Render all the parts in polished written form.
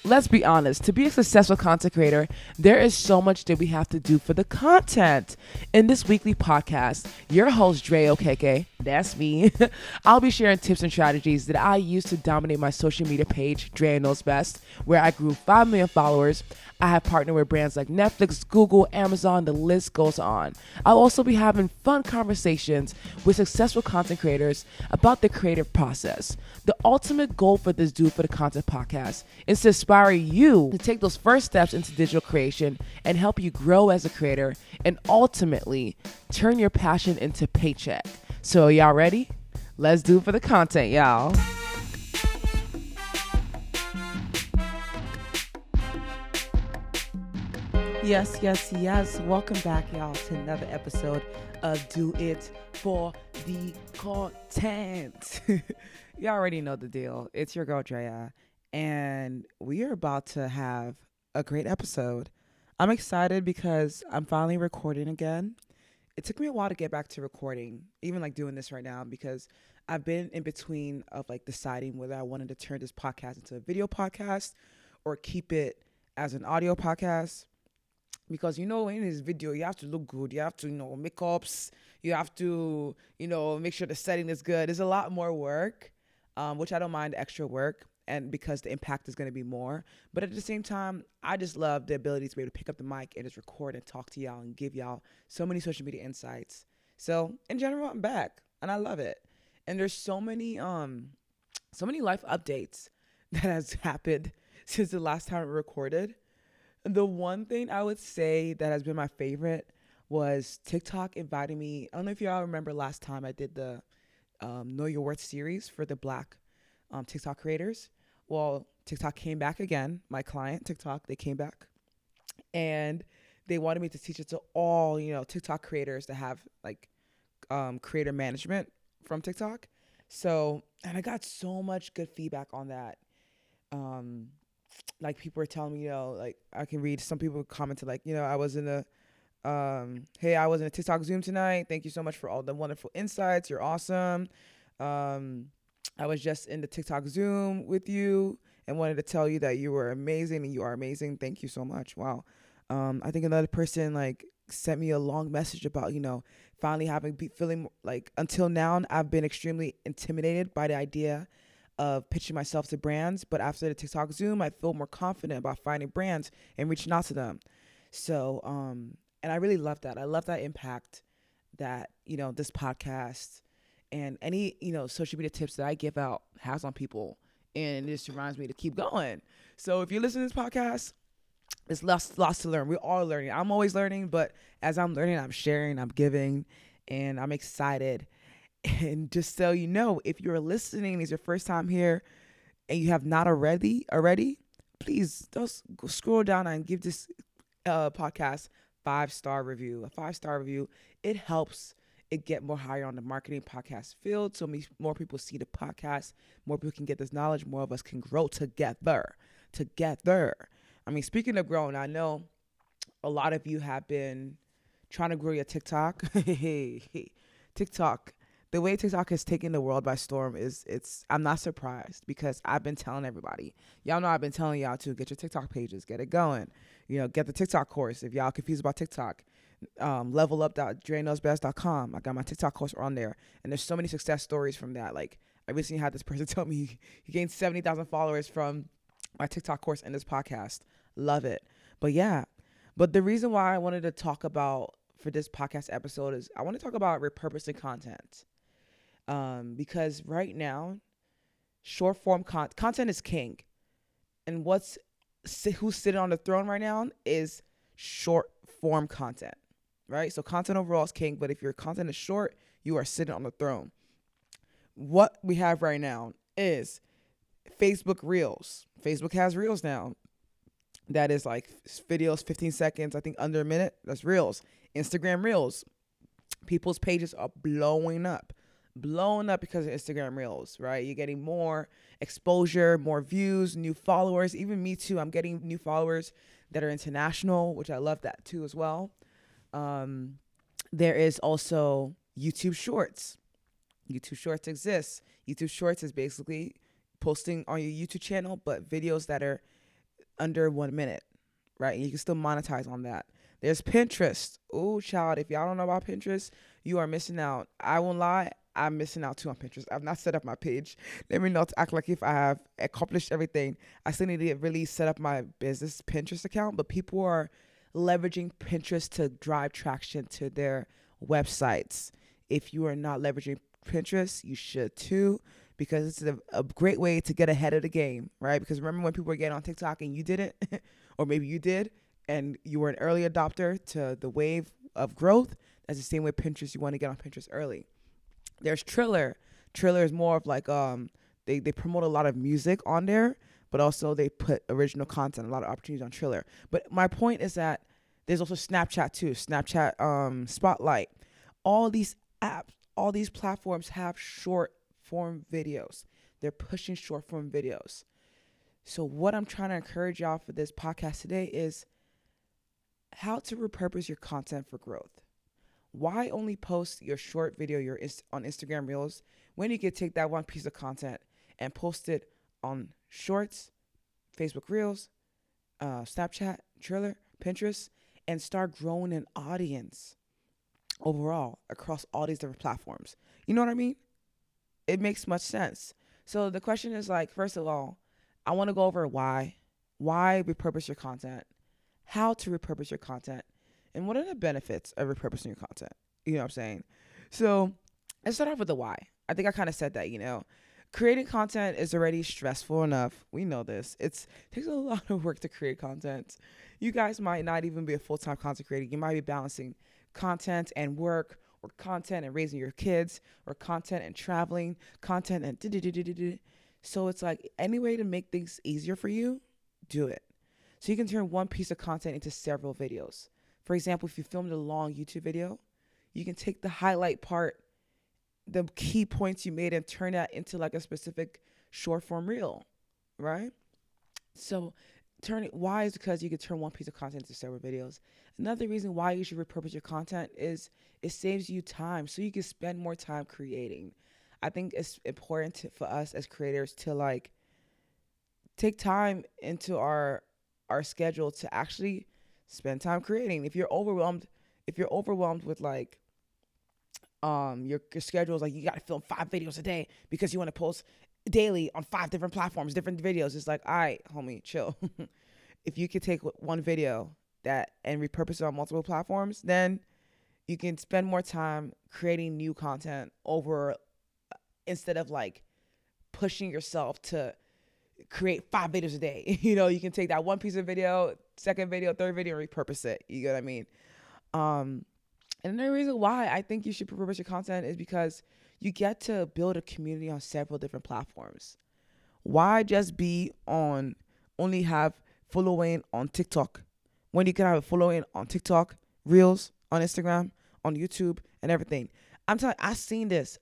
let's be honest, to be a successful content creator, there is so much that we have to do for the content. In this weekly podcast, your host, Dre OKK, that's me, I'll be sharing tips and strategies that I use to dominate my social media page, Dre Knows Best, where I grew 5 million followers. I have partnered with brands like Netflix, Google, Amazon, the list goes on. I'll also be having fun conversations with successful content creators about the creative process. The ultimate goal for this Do For The Content podcast is to inspire you to take those first steps into digital creation and help you grow as a creator and ultimately turn your passion into paycheck. So y'all ready? Let's do for the content, y'all. Yes. Welcome back, y'all, to another episode of Do It For The Content. You already know the deal. It's your girl, Drea, and we are about to have a great episode. I'm excited because I'm finally recording again. It took me a while to get back to recording, even like doing this right now, because I've been in between of like deciding whether I wanted to turn this podcast into a video podcast or keep it as an audio podcast. Because, in this video, you have to look good. You have to, makeups. You have to, make sure the setting is good. There's a lot more work, which I don't mind extra work. And because the impact is going to be more. But at the same time, I just love the ability to be able to pick up the mic and just record and talk to y'all and give y'all so many social media insights. So in general, I'm back and I love it. And there's so many life updates that has happened since the last time we recorded. The one thing I would say that has been my favorite was TikTok inviting me. I don't know if y'all remember last time I did the Know Your Worth series for the Black TikTok creators. Well, TikTok came back again. My client, TikTok, they came back. And they wanted me to teach it to all, TikTok creators that have like creator management from TikTok. So, and I got so much good feedback on that. Like people were telling me, like I can read, some people commented like, I was in I was in a TikTok Zoom tonight. Thank you so much for all the wonderful insights. You're awesome. I was just in the TikTok Zoom with you and wanted to tell you that you were amazing and you are amazing. Thank you so much. Wow. I think another person like sent me a long message about, finally feeling like until now I've been extremely intimidated by the idea of pitching myself to brands, but after the TikTok Zoom, I feel more confident about finding brands and reaching out to them. So, and I really love that. I love that impact that, this podcast and any, social media tips that I give out has on people. And it just reminds me to keep going. So if you listen to this podcast, there's lots to learn. We're all learning. I'm always learning, but as I'm learning, I'm sharing, I'm giving, and I'm excited. And just so you know, if you're listening, it's your first time here and you have not already, please just go scroll down and give this podcast 5-star review. A 5-star review, it helps it get more higher on the marketing podcast field. So more people see the podcast, more people can get this knowledge, more of us can grow together. I mean, speaking of growing, I know a lot of you have been trying to grow your TikTok. TikTok. The way TikTok has taken the world by storm I'm not surprised because I've been telling everybody. Y'all know I've been telling y'all to get your TikTok pages, get it going. Get the TikTok course. If y'all confused about TikTok, levelup.drenowsbest.com. I got my TikTok course on there. And there's so many success stories from that. Like I recently had this person tell me he gained 70,000 followers from my TikTok course and this podcast. Love it. But the reason why I wanted to talk about for this podcast episode is I want to talk about repurposing content. Because right now, short form content is king. And who's sitting on the throne right now is short form content, right? So content overall is king, but if your content is short, you are sitting on the throne. What we have right now is Facebook Reels. Facebook has Reels now. That is like videos, 15 seconds, I think under a minute. That's Reels. Instagram Reels. People's pages are blowing up because of Instagram Reels, right? You're getting more exposure, more views, new followers. Even me too. I'm getting new followers that are international, which I love that too as well. There is also YouTube Shorts. YouTube Shorts exists. YouTube Shorts is basically posting on your YouTube channel, but videos that are under 1 minute, right? And you can still monetize on that. There's Pinterest. Oh, child, if y'all don't know about Pinterest, you are missing out. I won't lie, I'm missing out too on Pinterest. I've not set up my page. Let me not act like if I have accomplished everything. I still need to really set up my business Pinterest account, but people are leveraging Pinterest to drive traction to their websites. If you are not leveraging Pinterest, you should too, because it's a great way to get ahead of the game, right? Because remember when people were getting on TikTok and you didn't, or maybe you did, and you were an early adopter to the wave of growth. That's the same way Pinterest. You want to get on Pinterest early. There's Triller. Triller is more of like they promote a lot of music on there, but also they put original content, a lot of opportunities on Triller. But my point is that there's also Snapchat too. Snapchat Spotlight. All these apps, all these platforms have short form videos. They're pushing short form videos. So what I'm trying to encourage y'all for this podcast today is how to repurpose your content for growth. Why only post your short video on Instagram Reels when you could take that one piece of content and post it on Shorts, Facebook Reels, Snapchat, Triller, Pinterest, and start growing an audience overall across all these different platforms? You know what I mean? It makes much sense. So the question is like, first of all, I want to go over why repurpose your content, how to repurpose your content, and what are the benefits of repurposing your content? You know what I'm saying? So let's start off with the why. I think I kind of said that, creating content is already stressful enough. We know this. It takes a lot of work to create content. You guys might not even be a full-time content creator. You might be balancing content and work, or content and raising your kids, or content and traveling, content and So it's like any way to make things easier for you, do it. So you can turn one piece of content into several videos. For example, if you filmed a long YouTube video, you can take the highlight part, the key points you made, and turn that into like a specific short form reel, right? So why is because you can turn one piece of content into several videos. Another reason why you should repurpose your content is it saves you time, so you can spend more time creating. I think it's important for us as creators to like take time into our schedule to actually spend time creating. If you're overwhelmed with like your schedule is like you got to film 5 videos a day because you want to post daily on 5 different platforms, different videos. It's like, all right, homie, chill. If you could take one video and repurpose it on multiple platforms, then you can spend more time creating new content instead of like pushing yourself to create 5 videos a day. You can take that one piece of video, second video, third video, and repurpose it. You get what I mean? And the reason why I think you should repurpose your content is because you get to build a community on several different platforms. Why just only have following on TikTok when you can have a following on TikTok, Reels, on Instagram, on YouTube, and everything? I'm telling you, I've seen this.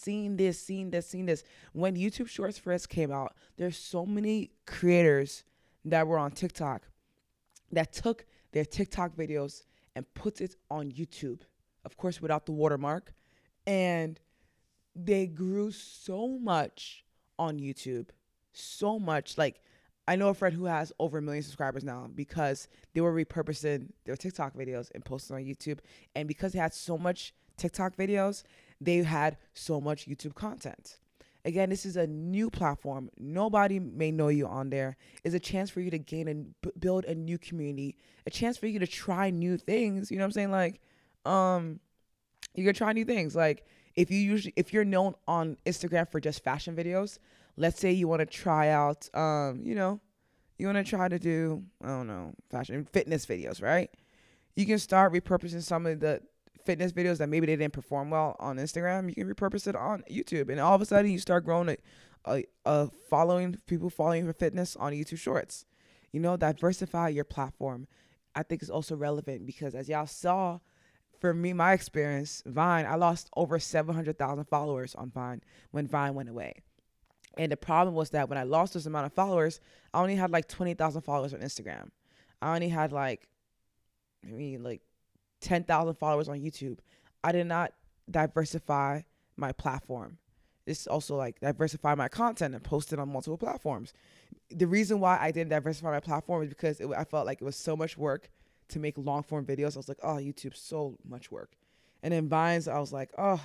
When YouTube Shorts first came out, there's so many creators that were on TikTok that took their TikTok videos and put it on YouTube, of course, without the watermark. And they grew so much on YouTube, so much. Like, I know a friend who has over 1 million subscribers now because they were repurposing their TikTok videos and posting on YouTube. And because they had so much TikTok videos, they had so much YouTube content. Again, this is a new platform. Nobody may know you on there. It's a chance for you to gain and build a new community, a chance for you to try new things. You know what I'm saying? Like, you can try new things. Like, if you're known on Instagram for just fashion videos, let's say you want to try out, you want to try to do, I don't know, fashion, fitness videos, right? You can start repurposing some of the fitness videos that maybe they didn't perform well on Instagram. You can repurpose it on YouTube, and all of a sudden you start growing a following, people following for fitness on YouTube Shorts. Diversify your platform. I think is also relevant because as y'all saw, for me, my experience, Vine, I lost over 700,000 followers on Vine when Vine went away. And the problem was that when I lost this amount of followers, I only had like 20,000 followers on Instagram. I only had like 10,000 followers on YouTube. I did not diversify my platform. This also like diversify my content and post it on multiple platforms. the reason why I didn't diversify my platform is because I felt like it was so much work to make long form videos. I was like, oh, YouTube's so much work. And then Vines, I was like, oh,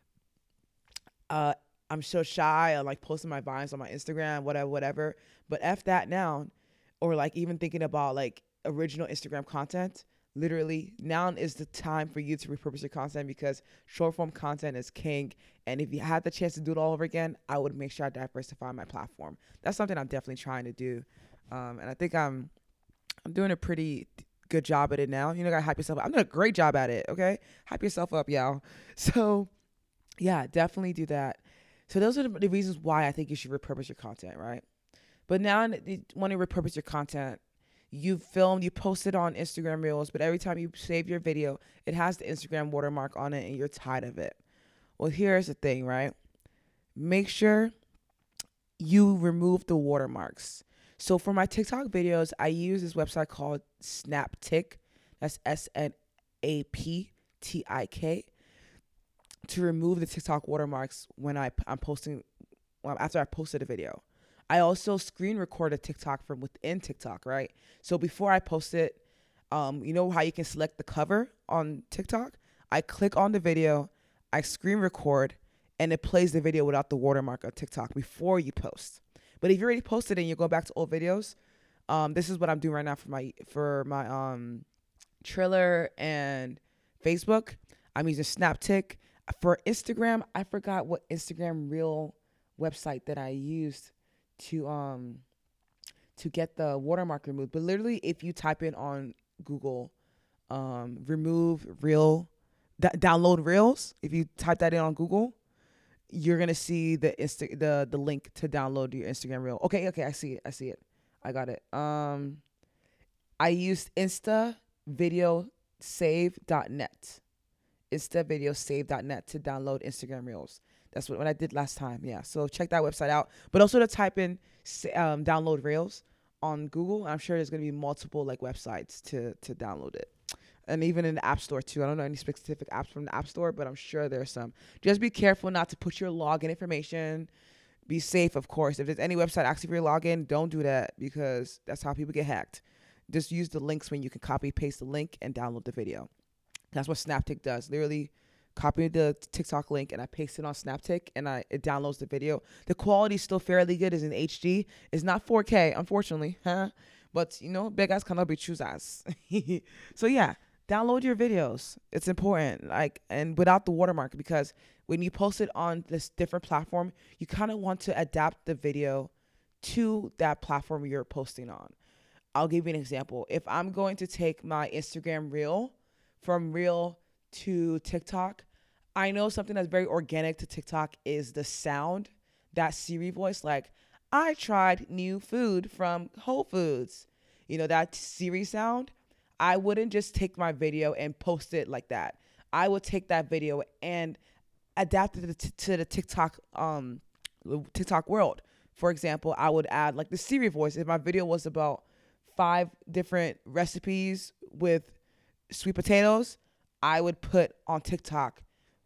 I'm so shy on like posting my Vines on my Instagram, whatever. But F that now, or like even thinking about like original Instagram content. Literally, now is the time for you to repurpose your content because short form content is king. And if you had the chance to do it all over again, I would make sure I diversify my platform. That's something I'm definitely trying to do, and I think I'm doing a pretty good job at it now. You know, gotta hype yourself up. I'm doing a great job at it. Okay, hype yourself up, y'all. So yeah, definitely do that. So those are the reasons why I think you should repurpose your content, right? But now you want to repurpose your content. You filmed, you posted on Instagram Reels, but every time you save your video, it has the Instagram watermark on it and you're tired of it. Well, here's the thing, right? Make sure you remove the watermarks. So for my TikTok videos, I use this website called Snaptik. That's SNAPTIK to remove the TikTok watermarks when I'm posting, after I posted a video. I also screen record a TikTok from within TikTok, right? So before I post it, you know how you can select the cover on TikTok? I click on the video, I screen record, and it plays the video without the watermark of TikTok before you post. But if you already posted and you go back to old videos, this is what I'm doing right now for my Triller and Facebook. I'm using Snaptik. For Instagram, I forgot what Instagram Reel website that I used to get the watermark removed. But literally, if you type in on Google, remove reel, download reels. If you type that in on Google, you're gonna see the link to download your Instagram reel. Okay, I see it. I got it. I used instavideosave.net. instavideosave.net to download Instagram reels. That's what I did last time. Yeah. So check that website out. But also to type in download Reels on Google. I'm sure there's going to be multiple like websites to download it. And even in the App Store too. I don't know any specific apps from the App Store, but I'm sure there's some. Just be careful not to put your login information. Be safe, of course. If there's any website asking for your login, don't do that because that's how people get hacked. Just use the links when you can copy paste the link and download the video. That's what Snaptik does. Literally copy the TikTok link and I paste it on Snaptik and it downloads the video. The quality is still fairly good. It's in HD. It's not 4K, unfortunately. But, you know, big guys cannot be choosers. So, yeah, download your videos. It's important. And without the watermark, because when you post it on this different platform, you kind of want to adapt the video to that platform you're posting on. I'll give you an example. If I'm going to take my Instagram Reel from Reel to TikTok, I know something that's very organic to TikTok is the sound, that Siri voice, like, I tried new food from Whole Foods. You know, that Siri sound. I wouldn't just take my video and post it like that. I would take that video and adapt it to the TikTok world. For example, I would add like the Siri voice. If my video was about 5 different recipes with sweet potatoes, I would put on TikTok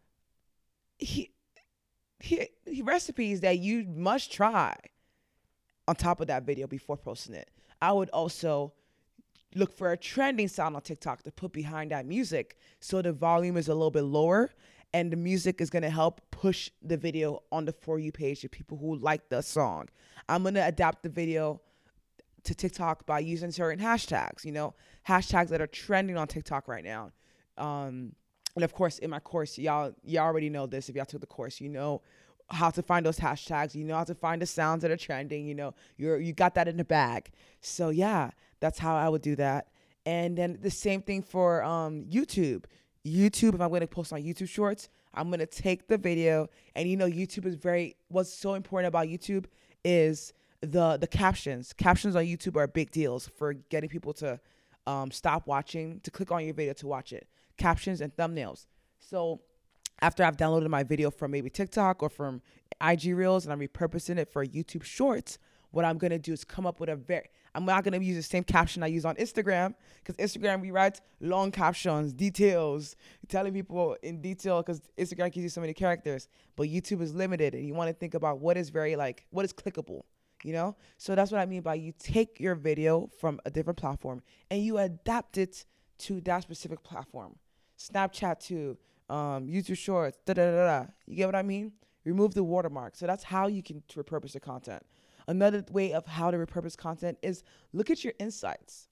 recipes that you must try on top of that video before posting it. I would also look for a trending sound on TikTok to put behind that music so the volume is a little bit lower and the music is going to help push the video on the For You page to people who like the song. I'm going to adapt the video to TikTok by using certain hashtags, you know, hashtags that are trending on TikTok right now. And of course, in my course, y'all already know this. If y'all took the course, you know how to find those hashtags. You know how to find the sounds that are trending. You know, you got that in the bag. So yeah, that's how I would do that. And then the same thing for YouTube. YouTube, if I'm going to post on YouTube Shorts, I'm going to take the video. And you know, YouTube is what's so important about YouTube is the captions. Captions on YouTube are big deals for getting people to stop watching, to click on your video to watch it. Captions and thumbnails. So after I've downloaded my video from maybe TikTok or from IG Reels and I'm repurposing it for YouTube Shorts, what I'm going to do is come up with I'm not going to use the same caption I use on Instagram, because Instagram, we write long captions, details, telling people in detail, because Instagram gives you so many characters, but YouTube is limited and you want to think about what is clickable. you know? So that's what I mean by you take your video from a different platform and you adapt it to that specific platform. Snapchat to YouTube Shorts, da da da da. You get what I mean? Remove the watermark. So that's how you can repurpose your content. Another way of how to repurpose content is look at your insights.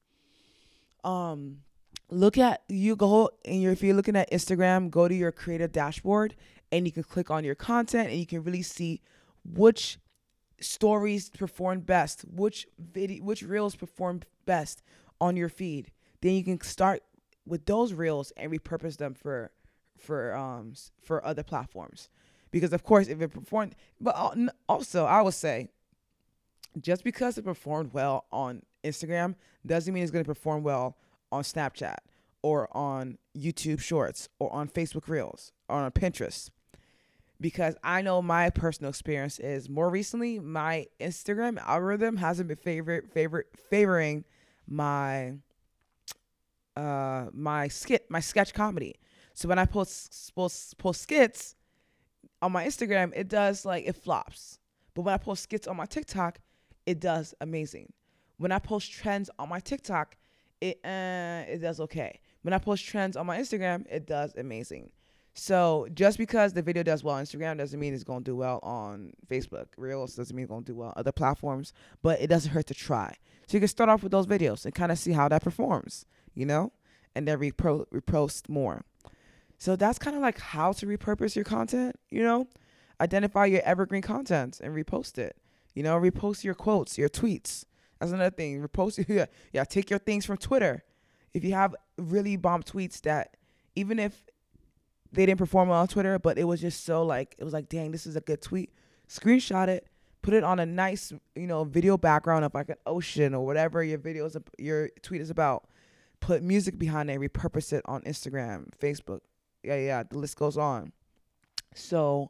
Look at you go and if you're looking at Instagram, go to your creative dashboard and you can click on your content and you can really see which stories perform best, which reels perform best on your feed. Then you can start with those reels and repurpose them for other platforms. Because of course, if it performed, but also I would say, just because it performed well on Instagram doesn't mean it's going to perform well on Snapchat or on YouTube Shorts or on Facebook Reels or on Pinterest. Because I know my personal experience is more recently, my Instagram algorithm hasn't been favoring my my sketch comedy. So when I post skits on my Instagram, it does it flops. But when I post skits on my TikTok, it does amazing. When I post trends on my TikTok, it does okay. When I post trends on my Instagram, it does amazing. So just because the video does well on Instagram doesn't mean it's going to do well on Facebook. Reels doesn't mean it's going to do well on other platforms, but it doesn't hurt to try. So you can start off with those videos and kind of see how that performs, and then repost more. So that's kind of like how to repurpose your content, Identify your evergreen content and repost it. Repost your quotes, your tweets. That's another thing. Repost it. Yeah, take your things from Twitter. If you have really bomb tweets that even if they didn't perform well on Twitter, but it was just so it was like, dang, this is a good tweet. Screenshot it, put it on a nice, video background of an ocean or whatever your tweet is about. Put music behind it, repurpose it on Instagram, Facebook. Yeah, the list goes on. So,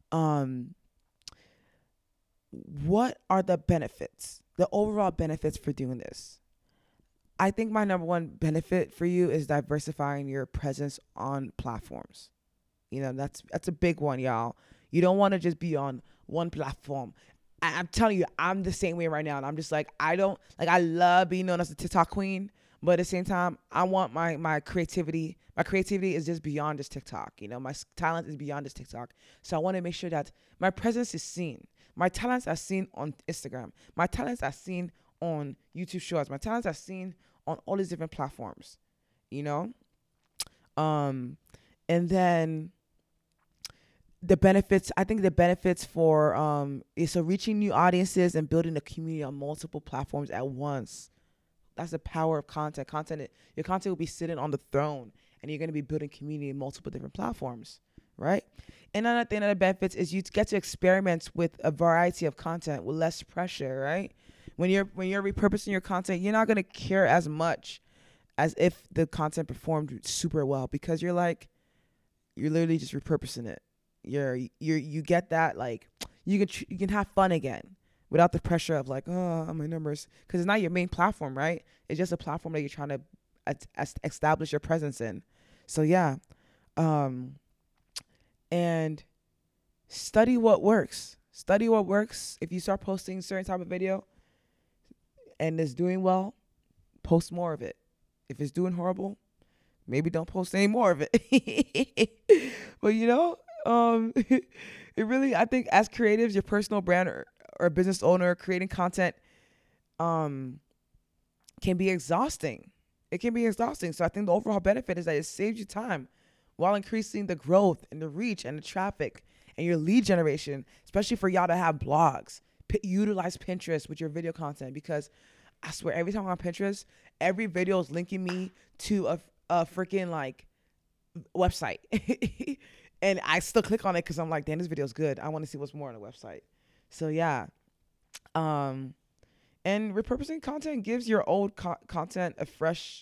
what are the benefits? The overall benefits for doing this? I think my number one benefit for you is diversifying your presence on platforms. That's a big one, y'all. You don't want to just be on one platform. I'm telling you, I'm the same way right now. And I'm just I love being known as the TikTok queen, but at the same time, I want my creativity. My creativity is just beyond just TikTok. My talent is beyond just TikTok. So I want to make sure that my presence is seen. My talents are seen on Instagram. My talents are seen on YouTube Shorts. My talents are seen on all these different platforms, and then the benefits, I think the benefits for is reaching new audiences and building a community on multiple platforms at once. That's the power of content. Your content will be sitting on the throne and you're going to be building community in multiple different platforms, right? And another thing that the benefits is you get to experiment with a variety of content with less pressure, right? When you're repurposing your content, you're not going to care as much as if the content performed super well, because you're literally just repurposing it. You get that you can have fun again without the pressure of oh, my numbers, because it's not your main platform, right? It's just a platform that you're trying to establish your presence in. So yeah, and study what works. If you start posting certain type of video and it's doing well, post more of it. If it's doing horrible, maybe don't post any more of it. But it really, I think as creatives, your personal brand or business owner, creating content can be exhausting. It can be exhausting. So I think the overall benefit is that it saves you time while increasing the growth and the reach and the traffic and your lead generation, especially for y'all to have blogs. Utilize Pinterest with your video content, because I swear every time I'm on Pinterest, every video is linking me to a freaking website. And I still click on it because I'm like, damn, this video is good. I want to see what's more on the website. So yeah. And repurposing content gives your old content a fresh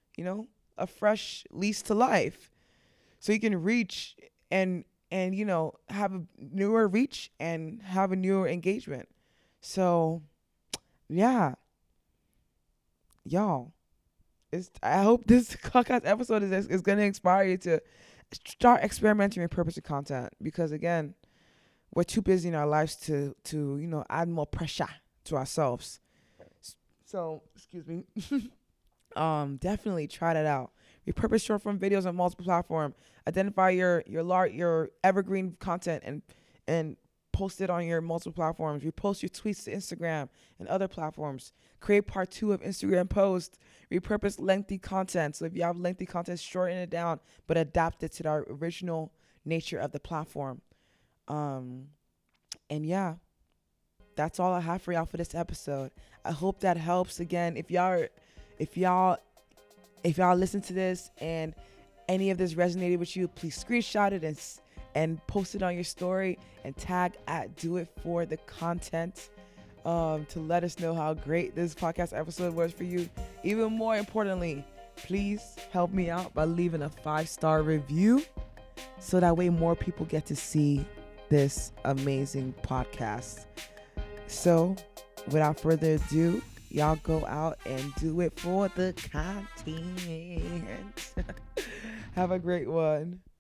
lease to life. So you can reach and have a newer reach and have a newer engagement. So yeah, y'all, I hope this podcast episode is going to inspire you to start experimenting with repurposing content, because again, we're too busy in our lives to add more pressure to ourselves. So, excuse me. Definitely try that out. Repurpose short form videos on multiple platforms. Identify your evergreen content and post it on your multiple platforms. Repost your tweets to Instagram and other platforms. Create part 2 of Instagram posts. Repurpose lengthy content. So if you have lengthy content, shorten it down, but adapt it to the original nature of the platform. And yeah, that's all I have for y'all for this episode. I hope that helps. Again, if y'all listen to this and any of this resonated with you, please screenshot it and post it on your story and tag at Do It For The Content to let us know how great this podcast episode was for you. Even more importantly, please help me out by leaving a 5-star review so that way more people get to see this amazing podcast. So without further ado, y'all go out and do it for the content. Have a great one.